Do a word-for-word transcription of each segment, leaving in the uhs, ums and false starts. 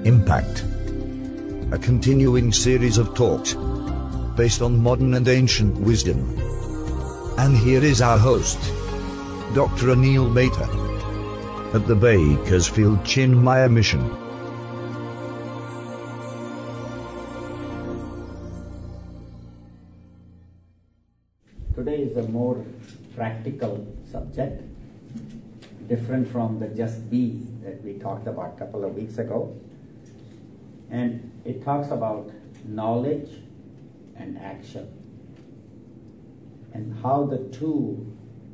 Impact. A continuing series of talks based on modern and ancient wisdom. And here is our host, Doctor Anil Mehta, at the Bakersfield Chinmaya Mission. Today is a more practical subject, different from the just be that we talked about a couple of weeks ago. And it talks about knowledge and action, and how the two,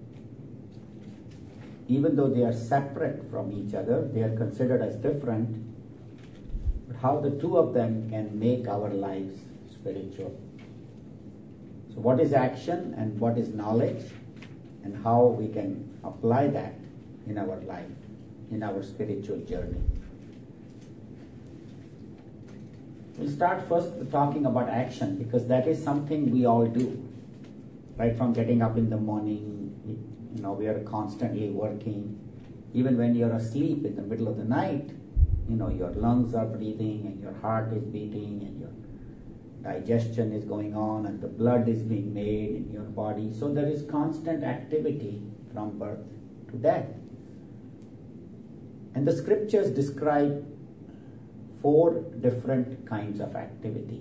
even though they are separate from each other, they are considered as different, but how the two of them can make our lives spiritual. So what is action and what is knowledge, and how we can apply that in our life, in our spiritual journey. We'll start first talking about action, because that is something we all do. Right from getting up in the morning, you know, we are constantly working. Even when you're asleep in the middle of the night, you know, your lungs are breathing and your heart is beating and your digestion is going on and the blood is being made in your body. So there is constant activity from birth to death. And the scriptures describe four different kinds of activities.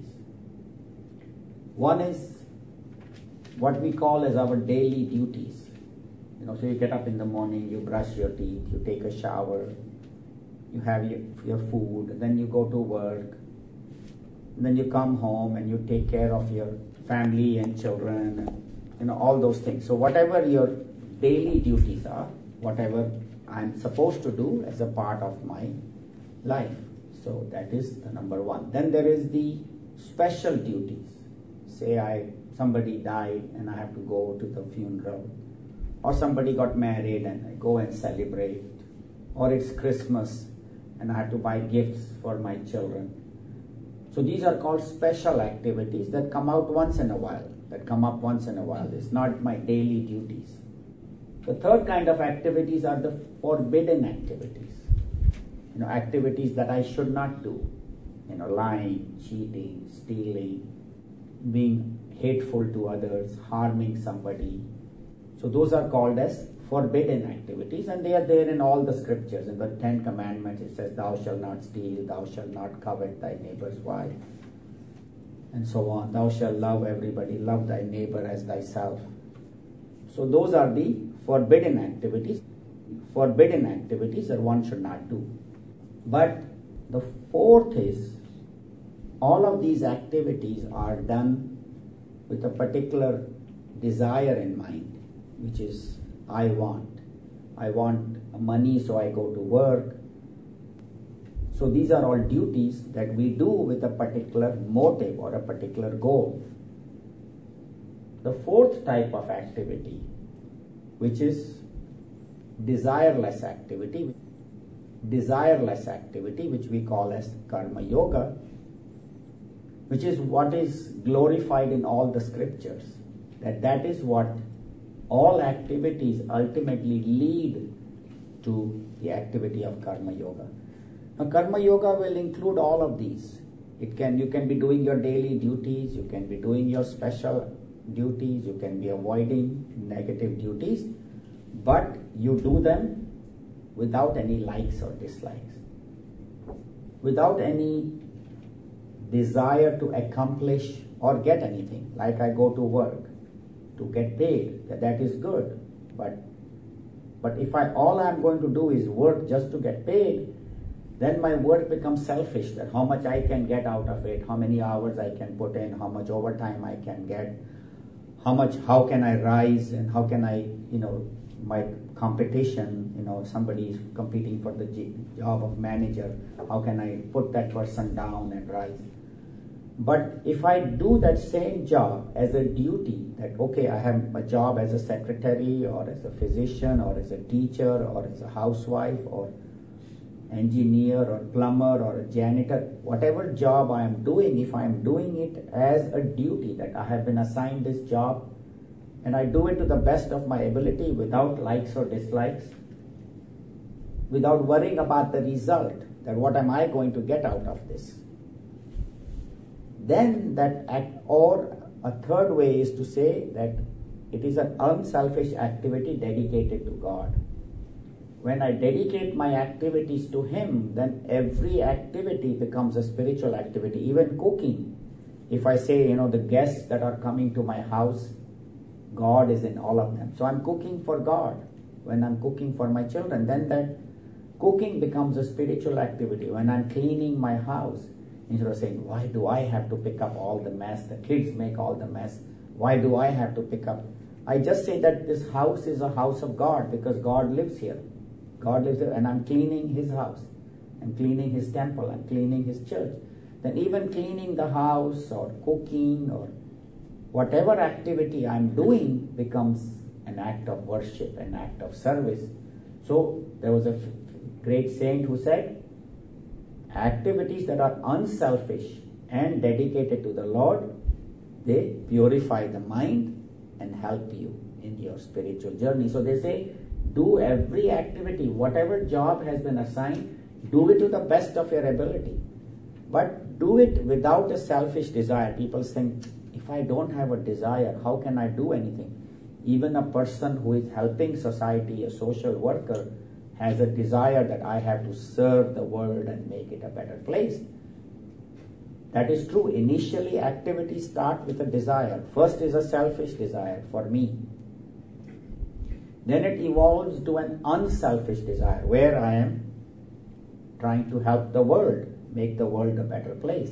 One is what we call as our daily duties. You know, so you get up in the morning, you brush your teeth, you take a shower, you have your, your food, then you go to work, and then you come home and you take care of your family and children, and, you know, all those things. So whatever your daily duties are, whatever I'm supposed to do as a part of my life. So that is the number one. Then there is the special duties. Say I somebody died and I have to go to the funeral, or somebody got married and I go and celebrate, or it's Christmas and I have to buy gifts for my children. So these are called special activities that come out once in a while, that come up once in a while. It's not my daily duties. The third kind of activities are the forbidden activities. You know, activities that I should not do. You know, lying, cheating, stealing, being hateful to others, harming somebody. So those are called as forbidden activities, and they are there in all the scriptures. In the Ten Commandments it says, thou shalt not steal, thou shalt not covet thy neighbor's wife, and so on. Thou shalt love everybody, love thy neighbor as thyself. So those are the forbidden activities. Forbidden activities that one should not do. But the fourth is, all of these activities are done with a particular desire in mind, which is I want. I want money, so I go to work. So these are all duties that we do with a particular motive or a particular goal. The fourth type of activity, which is desireless activity, desireless activity, which we call as karma yoga, which is what is glorified in all the scriptures, that that is what all activities ultimately lead to the activity of karma yoga. Now karma yoga will include all of these. It can, you can be doing your daily duties, you can be doing your special duties, you can be avoiding negative duties, but you do them without any likes or dislikes, without any desire to accomplish or get anything. Like I go to work to get paid, that, that is good, but but if I all I'm going to do is work just to get paid, then my work becomes selfish, that how much I can get out of it, how many hours I can put in, how much overtime I can get, how much, how can I rise, and how can I, you know, my competition, you know, somebody is competing for the job of manager, how can I put that person down and rise? But if I do that same job as a duty, that okay, I have a job as a secretary or as a physician or as a teacher or as a housewife or engineer or plumber or a janitor, whatever job I am doing, if I am doing it as a duty, that I have been assigned this job and I do it to the best of my ability without likes or dislikes, without worrying about the result, that what am I going to get out of this. Then that act, or a third way is to say that it is an unselfish activity dedicated to God. When I dedicate my activities to Him, then every activity becomes a spiritual activity, even cooking. If I say, you know, the guests that are coming to my house, God is in all of them. So I'm cooking for God. When I'm cooking for my children, then that cooking becomes a spiritual activity. When I'm cleaning my house, instead of saying, why do I have to pick up all the mess? The kids make all the mess. Why do I have to pick up? I just say that this house is a house of God because God lives here. God lives there, and I'm cleaning His house. I'm cleaning His temple. I'm cleaning His church. Then even cleaning the house or cooking or whatever activity I'm doing becomes an act of worship, an act of service. So there was a great saint who said, activities that are unselfish and dedicated to the Lord, they purify the mind and help you in your spiritual journey. So they say, do every activity, whatever job has been assigned, do it to the best of your ability. But do it without a selfish desire. People think, if I don't have a desire, how can I do anything? Even a person who is helping society, a social worker, has a desire that I have to serve the world and make it a better place. That is true. Initially, activities start with a desire. First is a selfish desire for me. Then it evolves to an unselfish desire where I am trying to help the world, make the world a better place.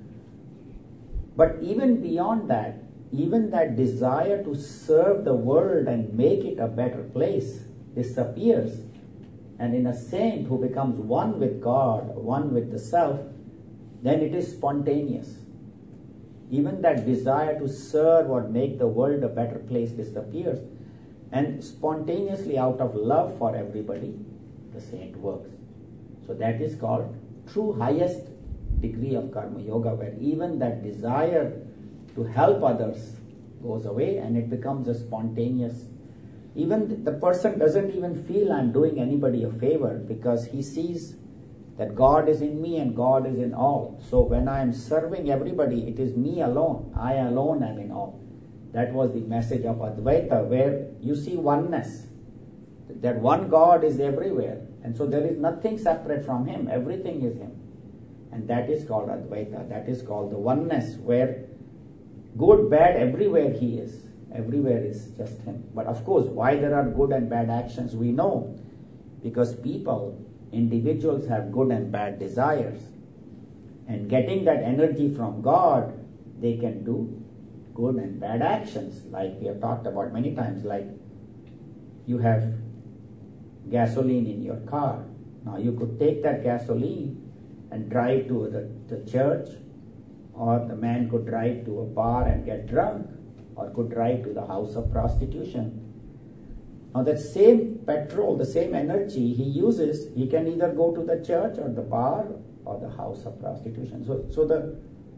But even beyond that, even that desire to serve the world and make it a better place disappears. And in a saint who becomes one with God, one with the self, then it is spontaneous. Even that desire to serve or make the world a better place disappears. And spontaneously, out of love for everybody, the saint works. So that is called true highest degree of karma yoga, where even that desire to help others goes away and it becomes a spontaneous. Even the person doesn't even feel I'm doing anybody a favor because he sees that God is in me and God is in all. So when I am serving everybody, it is me alone. I alone am in all. That was the message of Advaita, where you see oneness. That one God is everywhere. And so there is nothing separate from Him. Everything is Him. And that is called Advaita. That is called the oneness, where good, bad, everywhere He is. Everywhere is just Him. But of course, why there are good and bad actions, we know. Because people, individuals have good and bad desires. And getting that energy from God, they can do good and bad actions, like we have talked about many times, like you have gasoline in your car. Now you could take that gasoline and drive to the, the church, or the man could drive to a bar and get drunk, or could drive to the house of prostitution. Now that same petrol, the same energy he uses, he can either go to the church or the bar or the house of prostitution. So, so the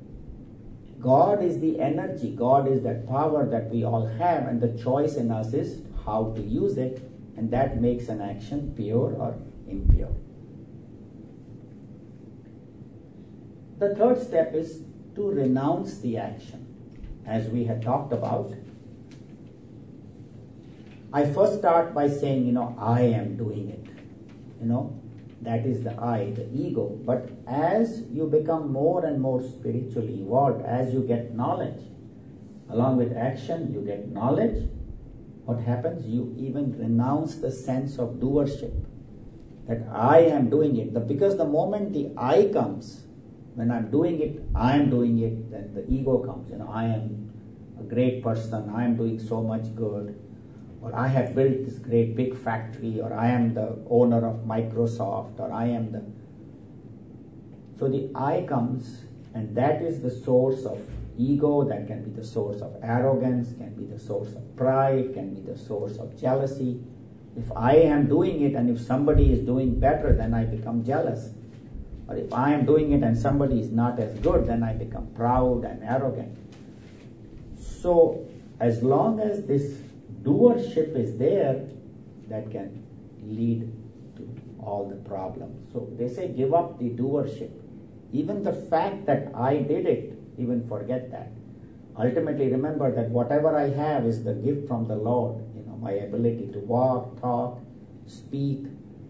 God is the energy, God is that power that we all have, and the choice in us is how to use it, and that makes an action pure or impure. The third step is to renounce the action. As we had talked about, I first start by saying, you know, I am doing it. You know, that is the I, the ego. But as you become more and more spiritually evolved, as you get knowledge, along with action, you get knowledge. What happens? You even renounce the sense of doership, that I am doing it. The, because the moment the I comes, when I'm doing it, I am doing it, then the ego comes. You know, I am a great person, I am doing so much good, or I have built this great big factory, or I am the owner of Microsoft, or I am the... So the I comes, and that is the source of ego, that can be the source of arrogance, can be the source of pride, can be the source of jealousy. If I am doing it and if somebody is doing better, then I become jealous. Or if I am doing it and somebody is not as good, then I become proud and arrogant. So as long as this doership is there, that can lead to all the problems. So they say give up the doership. Even the fact that I did it, even forget that. Ultimately remember that whatever I have is the gift from the Lord. You know, my ability to walk, talk, speak,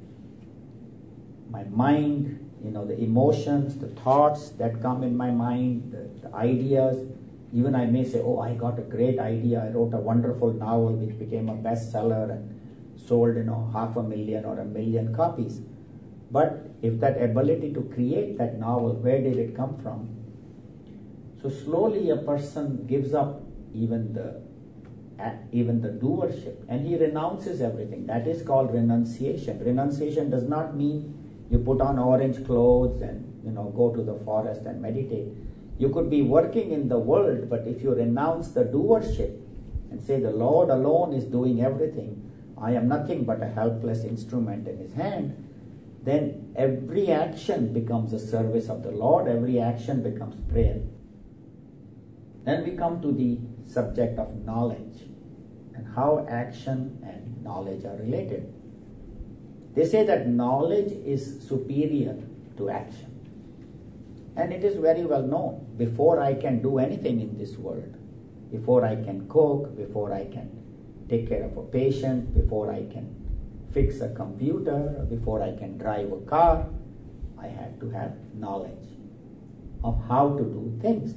my mind, you know, the emotions, the thoughts that come in my mind, the, the ideas. Even I may say, oh, I got a great idea. I wrote a wonderful novel which became a bestseller and sold, you know, half a million or a million copies. But if that ability to create that novel, where did it come from? So slowly a person gives up even the even the doership, and he renounces everything. That is called renunciation. Renunciation does not mean you put on orange clothes and, you know, go to the forest and meditate. You could be working in the world, but if you renounce the doership and say the Lord alone is doing everything, I am nothing but a helpless instrument in his hand, then every action becomes a service of the Lord, every action becomes prayer. Then we come to the subject of knowledge and how action and knowledge are related. They say that knowledge is superior to action. And it is very well known. Before I can do anything in this world, before I can cook, before I can take care of a patient, before I can fix a computer, before I can drive a car, I have to have knowledge of how to do things.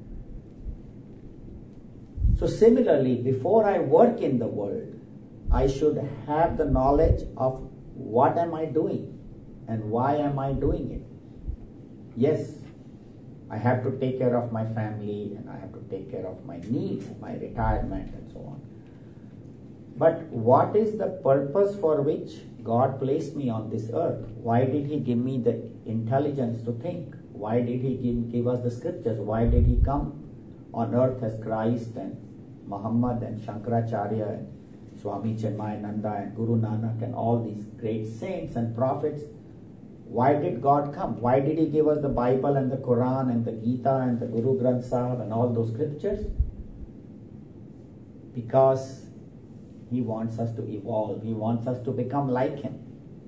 So similarly, before I work in the world, I should have the knowledge of what am I doing and why am I doing it. Yes, I have to take care of my family and I have to take care of my needs, my retirement and so on. But what is the purpose for which God placed me on this earth? Why did he give me the intelligence to think? Why did he give, give us the scriptures? Why did he come on earth as Christ and Muhammad and Shankaracharya and Swami Chinmayananda and Guru Nanak and all these great saints and prophets? Why did God come? Why did he give us the Bible and the Quran and the Gita and the Guru Granth Sahib and all those scriptures? Because he wants us to evolve. He wants us to become like him.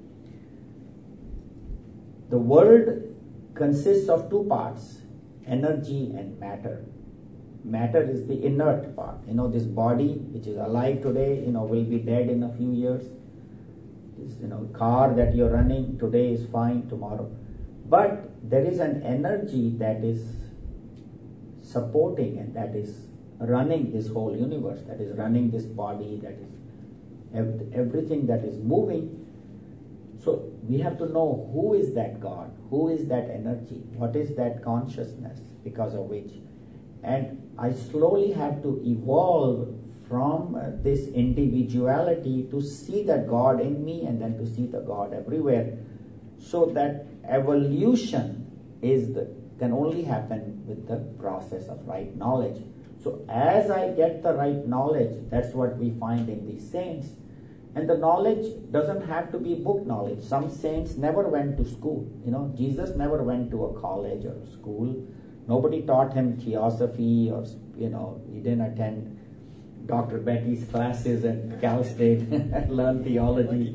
The world consists of two parts, energy and matter. Matter is the inert part. You know, this body which is alive today, you know, will be dead in a few years. This, you know, car that you're running today is fine tomorrow. But there is an energy that is supporting and that is running this whole universe, that is running this body, that is ev- everything that is moving. So we have to know who is that God, who is that energy, what is that consciousness because of which. And I slowly have to evolve from uh, this individuality to see the God in me and then to see the God everywhere. So that evolution is the, can only happen with the process of right knowledge. So as I get the right knowledge, that's what we find in these saints. And the knowledge doesn't have to be book knowledge. Some saints never went to school. You know, Jesus never went to a college or a school. Nobody taught him theosophy or, you know, he didn't attend Doctor Betty's classes at Cal State and learn theology.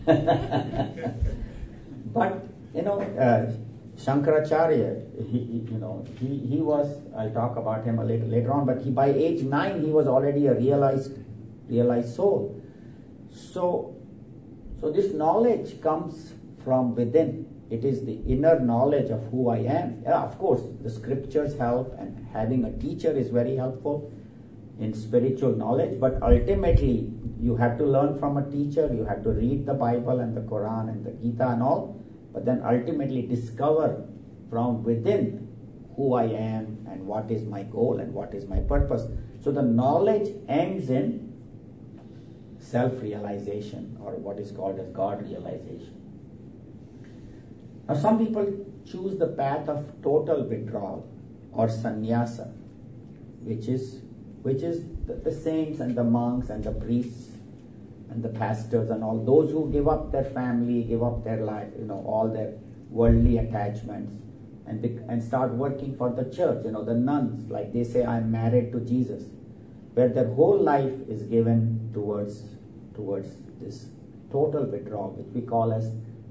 But, you know, uh, Shankaracharya, he, he, you know, he, he was, I'll talk about him a little later on, but he by age nine, he was already a realized, realized soul. So, so this knowledge comes from within. It is the inner knowledge of who I am. Yeah, of course, the scriptures help and having a teacher is very helpful in spiritual knowledge, but ultimately you have to learn from a teacher, you have to read the Bible and the Quran and the Gita and all, but then ultimately discover from within who I am and what is my goal and what is my purpose. So the knowledge ends in self-realization, or what is called as God-realization. Now some people choose the path of total withdrawal or sannyasa, which is which is the, the saints and the monks and the priests and the pastors and all those who give up their family, give up their life, you know, all their worldly attachments and be, and start working for the church. You know, the nuns, like they say, I'm married to Jesus, where their whole life is given towards towards this total withdrawal, which we call as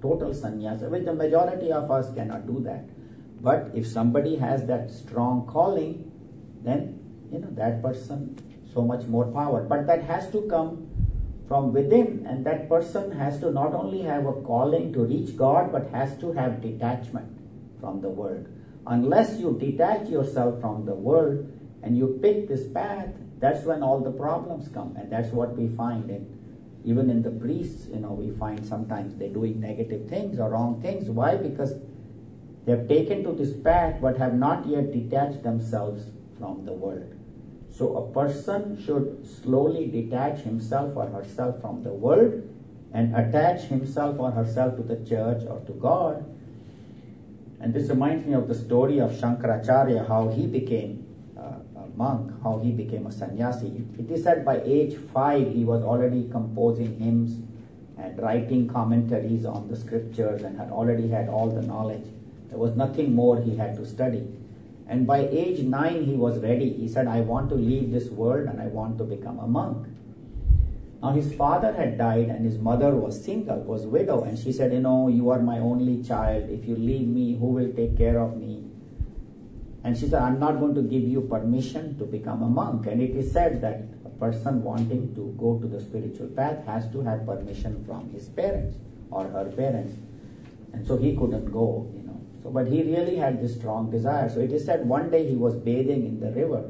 total sannyasa, which the majority of us cannot do that. But if somebody has that strong calling, then, you know, that person, so much more power. But that has to come from within, and that person has to not only have a calling to reach God, but has to have detachment from the world. Unless you detach yourself from the world and you pick this path, that's when all the problems come. And that's what we find in, even in the priests, you know, we find sometimes they're doing negative things or wrong things. Why? Because they have taken to this path but have not yet detached themselves from the world. So a person should slowly detach himself or herself from the world and attach himself or herself to the church or to God. And this reminds me of the story of Shankaracharya, how he became uh, a monk, how he became a sannyasi. It is said by age five he was already composing hymns and writing commentaries on the scriptures and had already had all the knowledge. There was nothing more he had to study. And by age nine, he was ready. He said, I want to leave this world and I want to become a monk. Now, his father had died and his mother was single, was widow. And she said, you know, you are my only child. If you leave me, who will take care of me? And she said, I'm not going to give you permission to become a monk. And it is said that a person wanting to go to the spiritual path has to have permission from his parents or her parents. And so he couldn't go, you know. So, but he really had this strong desire. So it is said one day he was bathing in the river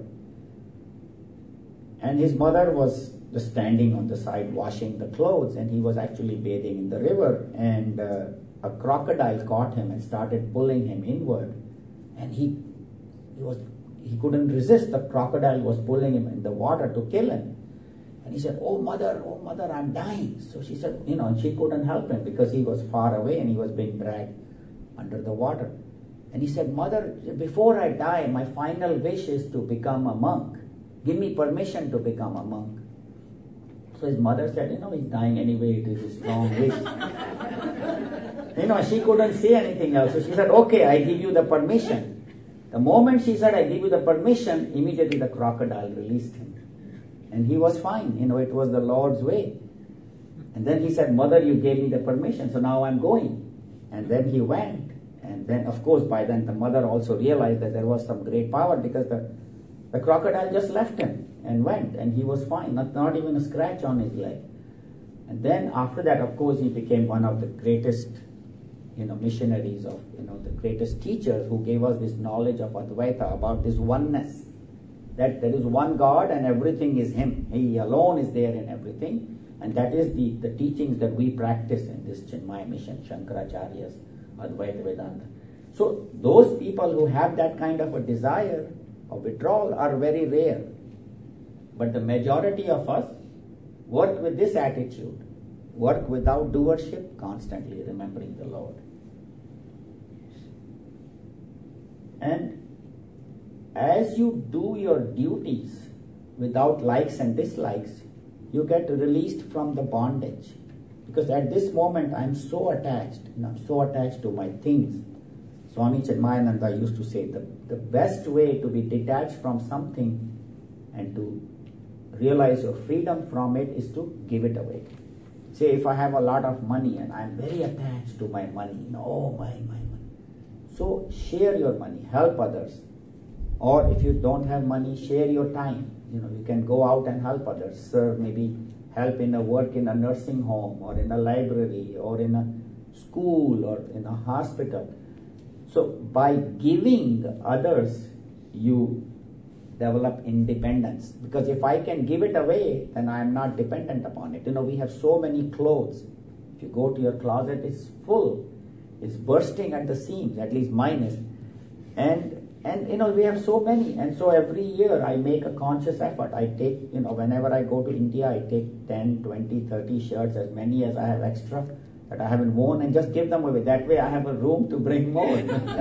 and his mother was just standing on the side washing the clothes, and he was actually bathing in the river, and uh, a crocodile caught him and started pulling him inward, and he he was he couldn't resist. The crocodile was pulling him in the water to kill him. And he said, oh mother, oh mother, I'm dying. So she said, you know, she couldn't help him because he was far away and he was being dragged under the water. And he said, mother, before I die, my final wish is to become a monk. Give me permission to become a monk. So his mother said, you know, he's dying anyway, it is a strong wish. You know, she couldn't say anything else. So she said, okay, I give you the permission. The moment she said, I give you the permission, immediately the crocodile released him. And he was fine. You know, it was the Lord's way. And then he said, mother, you gave me the permission, so now I'm going. And then he went. And then, of course, by then the mother also realized that there was some great power, because the, the crocodile just left him and went. And he was fine, not, not even a scratch on his leg. And then after that, of course, he became one of the greatest, you know, missionaries of, you know, the greatest teachers who gave us this knowledge of Advaita, about this oneness. That there is one God and everything is Him. He alone is there in everything. And that is the, the teachings that we practice in this Chinmaya mission, Shankaracharya's Advaita Vedanta. So those people who have that kind of a desire or withdrawal are very rare. But the majority of us work with this attitude. Work without doership, constantly remembering the Lord. And as you do your duties without likes and dislikes, you get released from the bondage. Because at this moment, I'm so attached, and I'm so attached to my things. Swami Chinmayananda used to say, the, the best way to be detached from something and to realize your freedom from it is to give it away. Say, if I have a lot of money and I'm very attached to my money, you know, oh, my, my money. So share your money, help others. Or if you don't have money, share your time. You know, you can go out and help others, serve, maybe help in a work in a nursing home or in a library or in a school or in a hospital. So by giving others, you develop independence. Because if I can give it away, then I am not dependent upon it. You know, we have so many clothes. If you go to your closet, it's full. It's bursting at the seams, at least mine is. And And, you know, we have so many. And so every year I make a conscious effort. I take, you know, whenever I go to India, I take ten, twenty, thirty shirts, as many as I have extra that I haven't worn, and just give them away. That way I have a room to bring more.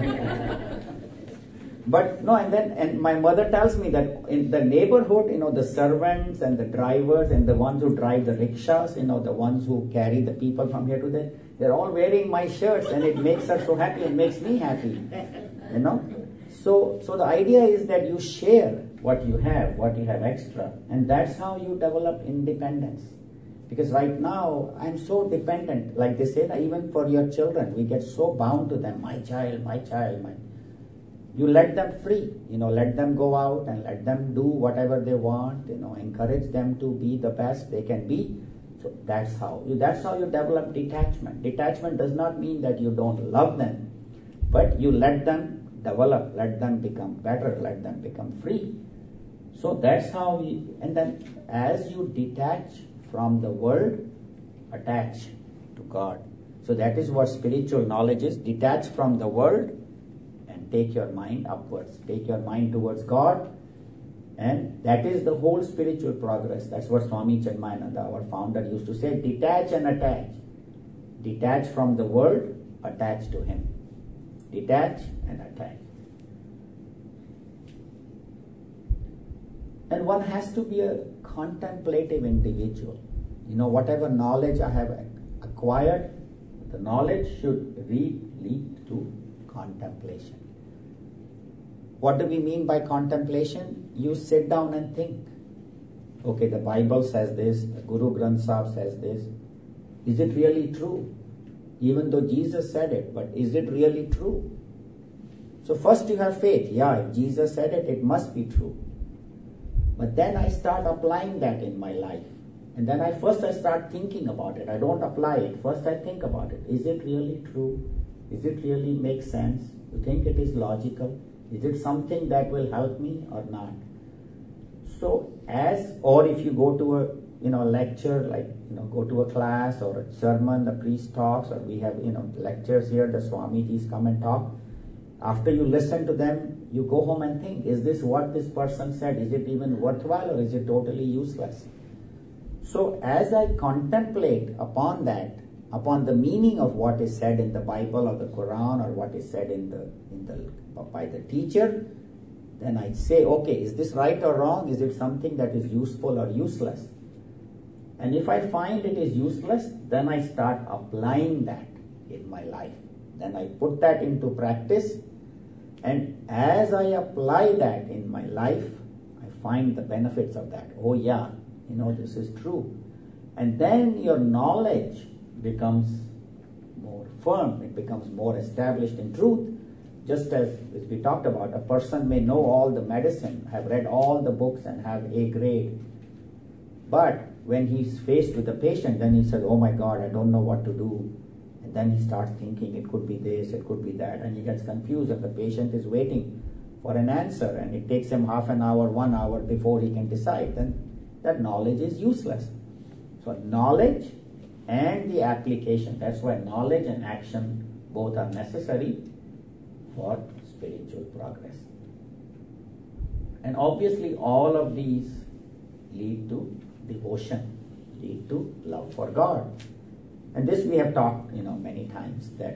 But, no, and then, and my mother tells me that in the neighborhood, you know, the servants and the drivers and the ones who drive the rickshaws, you know, the ones who carry the people from here to there, they're all wearing my shirts, and it makes her so happy and makes me happy, you know. So, so the idea is that you share what you have, what you have extra, and that's how you develop independence. If Because right now, I'm so dependent. Like they say, even for your children, we get so bound to them. My child, my child, my... You let them free, you know, let them go out and let them do whatever they want, you know, encourage them to be the best they can be. So that's how, that's how you develop detachment. Detachment does not mean that you don't love them, but you let them develop, let them become better, let them become free. So that's how we, and then as you detach from the world, attach to God. So that is what spiritual knowledge is. Detach from the world and take your mind upwards. Take your mind towards God. And that is the whole spiritual progress. That's what Swami Chinmayananda, our founder, used to say. Detach and attach. Detach from the world, attach to Him. Detach and attach. And one has to be a contemplative individual. You know, whatever knowledge I have acquired, the knowledge should lead, lead to contemplation. What do we mean by contemplation? You sit down and think. Okay, the Bible says this, the Guru Granth Sahib says this. Is it really true? Even though Jesus said it, but is it really true? So first you have faith. Yeah, if Jesus said it, it must be true. But then I start applying that in my life. And then I first I start thinking about it. I don't apply it. First I think about it. Is it really true? Is it really make sense? You think it is logical? Is it something that will help me or not? So as, or if you go to a, you know, lecture, like, you know, go to a class or a sermon, the priest talks, or we have, you know, lectures here, the Swamijis come and talk. After you listen to them, you go home and think, is this what this person said? Is it even worthwhile or is it totally useless? So as I contemplate upon that, upon the meaning of what is said in the Bible or the Quran or what is said in the, in the by the teacher, then I say, okay, is this right or wrong? Is it something that is useful or useless? And if I find it is useless, then I start applying that in my life. Then I put that into practice. And as I apply that in my life, I find the benefits of that. Oh yeah, you know, this is true. And then your knowledge becomes more firm. It becomes more established in truth. Just as, as we talked about, a person may know all the medicine, have read all the books and have A grade. But when he's faced with a patient, then he says, oh my God, I don't know what to do. And then he starts thinking, it could be this, it could be that. And he gets confused and the patient is waiting for an answer. And it takes him half an hour, one hour before he can decide. Then that knowledge is useless. So knowledge and the application. That's why knowledge and action both are necessary for spiritual progress. And obviously all of these lead to devotion, lead to love for God. And this we have talked, you know, many times, that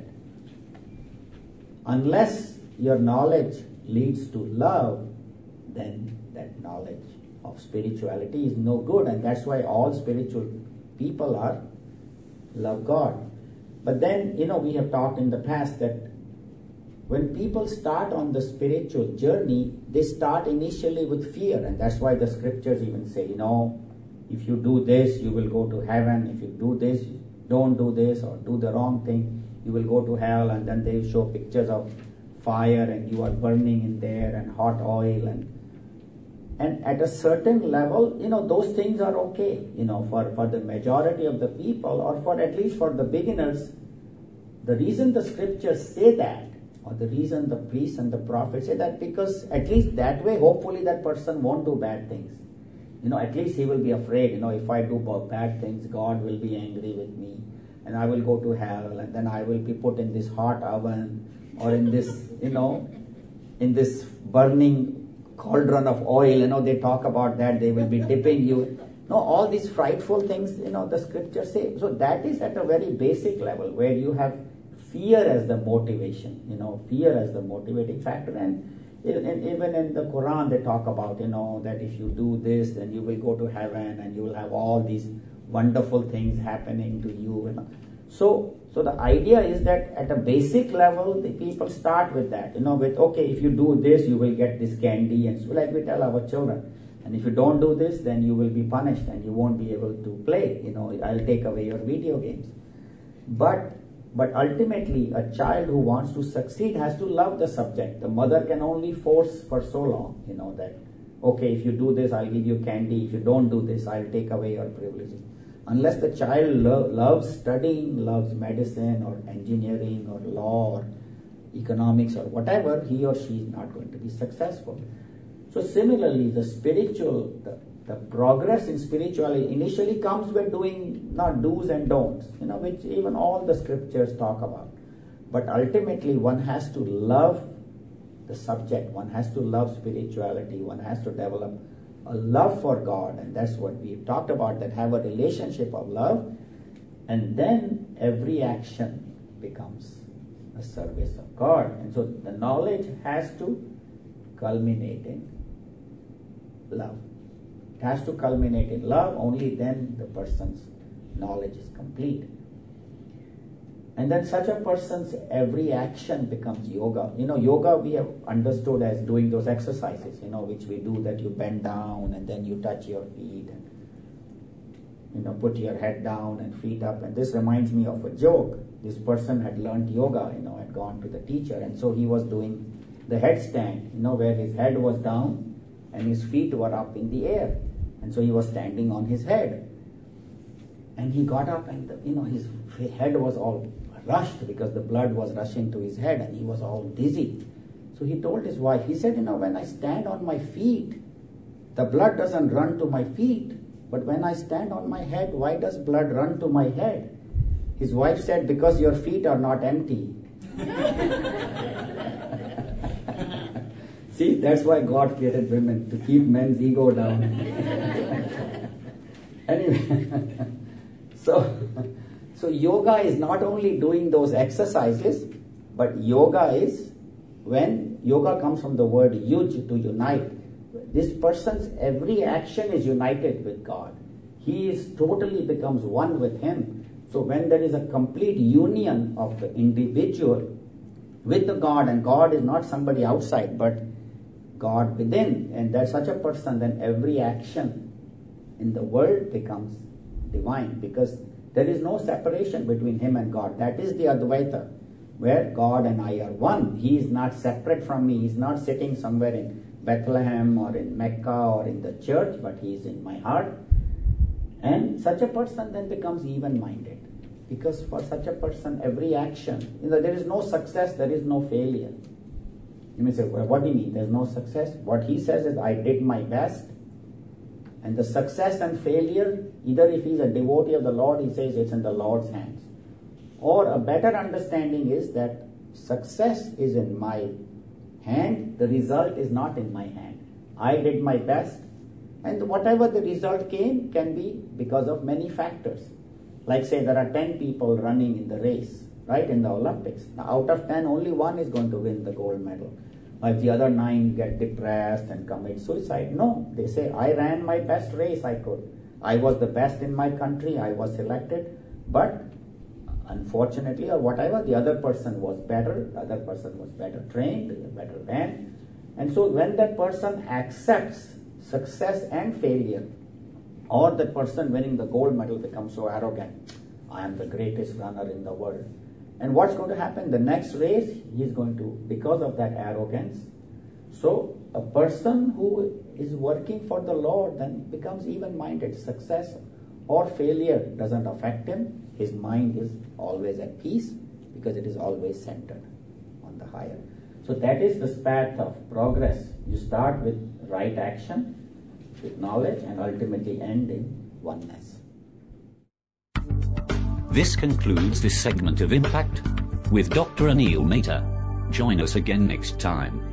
unless your knowledge leads to love, then that knowledge of spirituality is no good. And that's why all spiritual people are love God. But then, you know, we have talked in the past that when people start on the spiritual journey, they start initially with fear. And that's why the scriptures even say, you know, if you do this, you will go to heaven. If you do this, don't do this, or do the wrong thing, you will go to hell. And then they show pictures of fire and you are burning in there and hot oil. And and at a certain level, you know, those things are okay, you know, for, for the majority of the people, or for at least for the beginners. The reason the scriptures say that, or the reason the priests and the prophets say that, because at least that way, hopefully that person won't do bad things. You know, at least he will be afraid, you know, if I do bad things, God will be angry with me, and I will go to hell, and then I will be put in this hot oven, or in this, you know, in this burning cauldron of oil, you know, they talk about that, they will be dipping you. No, all these frightful things, you know, the scriptures say. So that is at a very basic level, where you have fear as the motivation, you know, fear as the motivating factor. And even in the Quran, they talk about, you know, that if you do this, then you will go to heaven and you will have all these wonderful things happening to you. You know. So, so the idea is that at a basic level, the people start with that, you know, with, okay, if you do this, you will get this candy. And so like we tell our children, And if you don't do this, then you will be punished and you won't be able to play. You know, I'll take away your video games. But but ultimately, a child who wants to succeed has to love the subject. The mother can only force for so long, you know, that, okay, if you do this, I'll give you candy. If you don't do this, I'll take away your privileges. Unless the child lo- loves studying, loves medicine or engineering or law or economics or whatever, he or she is not going to be successful. So similarly, the spiritual, the, the progress in spirituality initially comes with doing not do's and don'ts, you know, which even all the scriptures talk about. But ultimately, one has to love the subject, one has to love spirituality, one has to develop a love for God, and that's what we've talked about, that have a relationship of love, and then every action becomes a service of God. And so the knowledge has to culminate in love. It has to culminate in love, only then the person's knowledge is complete. And then such a person's every action becomes yoga. You know, yoga we have understood as doing those exercises, you know, which we do, that you bend down and then you touch your feet and, you know, put your head down and feet up. And this reminds me of a joke. This person had learned yoga, you know, had gone to the teacher, and so he was doing the headstand, you know, where his head was down and his feet were up in the air. And so he was standing on his head. And he got up and, you know, his head was all rushed because the blood was rushing to his head and he was all dizzy. So he told his wife, he said, you know, when I stand on my feet, the blood doesn't run to my feet. But when I stand on my head, why does blood run to my head? His wife said, because your feet are not empty. See, that's why God created women, to keep men's ego down. Anyway, so, so yoga is not only doing those exercises, but yoga is, when yoga comes from the word yuj, to unite. This person's every action is united with God. He is totally becomes one with Him. So when there is a complete union of the individual with the God, and God is not somebody outside, but God within, and there's such a person, then every action in the world becomes divine, because there is no separation between him and God. That is the Advaita, where God and I are one. He is not separate from me. He is not sitting somewhere in Bethlehem or in Mecca or in the church, but he is in my heart. And such a person then becomes even-minded, because for such a person, every action, you know, there is no success, there is no failure. You may say, well, what do you mean? There's no success? What he says is, I did my best. And the success and failure, either if he's a devotee of the Lord, he says it's in the Lord's hands. Or a better understanding is that success is in my hand, the result is not in my hand. I did my best, and whatever the result came can be because of many factors. Like say there are ten people running in the race, right, in the Olympics. Now out of ten, only one is going to win the gold medal. Or if the other nine get depressed and commit suicide, no, they say, I ran my best race I could. I was the best in my country, I was selected, but unfortunately or whatever, the other person was better, the other person was better trained, better ran. And so when that person accepts success and failure, or the person winning the gold medal becomes so arrogant, I am the greatest runner in the world. And what's going to happen? The next race, he is going to, because of that arrogance. So a person who is working for the Lord then becomes even-minded. Success or failure doesn't affect him. His mind is always at peace because it is always centered on the higher. So that is the path of progress. You start with right action, with knowledge, and ultimately end in oneness. This concludes this segment of Impact with Doctor Anil Mehta. Join us again next time.